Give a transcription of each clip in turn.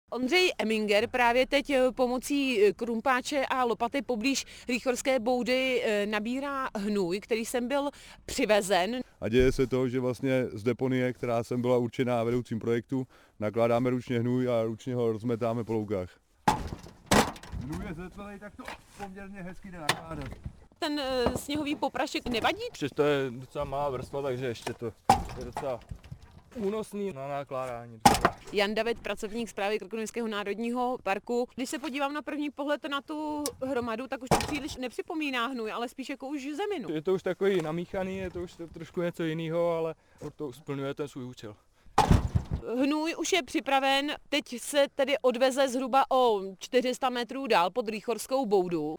Ondřej Eminger právě teď pomocí krumpáče a lopaty poblíž Rýchorské boudy nabírá hnůj, který sem byl přivezen. A děje se to, že vlastně z deponie, která sem byla určená vedoucím projektu, nakládáme ručně hnůj a ručně ho rozmetáme po loukách. Hnůj je zletvelej, tak to poměrně hezky jde nakládat. Ten sněhový poprašek nevadí? Přesto je docela malá vrstva, takže ještě to je docela únosný na nakládání. Jan David, pracovník Správy Krkonošského národního parku. Když se podívám na první pohled na tu hromadu, tak už to příliš nepřipomíná hnůj, ale spíš jako už zeminu. Je to už takový namíchaný, je to už trošku něco jiného, ale to splňuje ten svůj účel. Hnůj už je připraven, teď se tedy odveze zhruba o 400 metrů dál pod Rýchorskou boudu.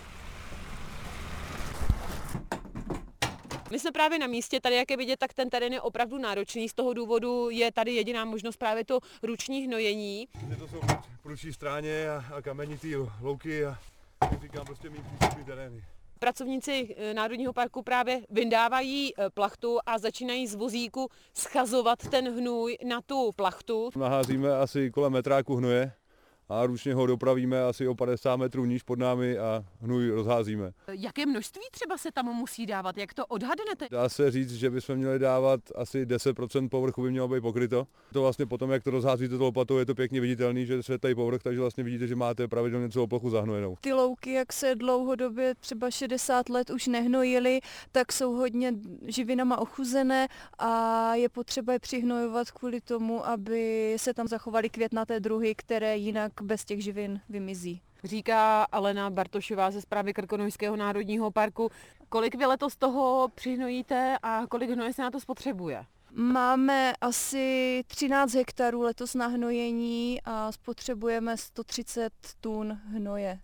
My jsme právě na místě, tady jak je vidět, tak ten terén je opravdu náročný, z toho důvodu je tady jediná možnost právě to ruční hnojení. To jsou prudší stráně a kamenitý louky a jak říkám, prostě mít přístupný terény. Pracovníci Národního parku právě vyndávají plachtu a začínají z vozíku schazovat ten hnůj na tu plachtu. Naházíme asi kolem metráku hnoje a ručně ho dopravíme asi o 50 metrů níž pod námi a hnůj rozházíme. Jaké množství třeba se tam musí dávat, jak to odhadnete? Dá se říct, že bychom měli dávat asi 10% povrchu by mělo být pokryto. To vlastně potom, jak to rozházíte tou lopatou, je to pěkně viditelný, že se tady povrch, takže vlastně vidíte, že máte pravidelně celou plochu zahnojenou. Ty louky, jak se dlouhodobě třeba 60 let už nehnojily, tak jsou hodně živinama ochuzené a je potřeba je přihnojovat kvůli tomu, aby se tam zachovaly květnaté druhy, které jinak bez těch živin vymizí. Říká Alena Bartošová ze Správy Krkonošského národního parku. Kolik vy letos toho přihnojíte a kolik hnoje se na to spotřebuje? Máme asi 13 hektarů letos na hnojení a spotřebujeme 130 tun hnoje.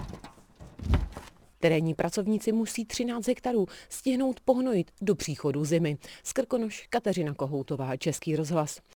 Terénní pracovníci musí 13 hektarů stihnout pohnojit do příchodu zimy. Z Krkonoš Kateřina Kohoutová, Český rozhlas.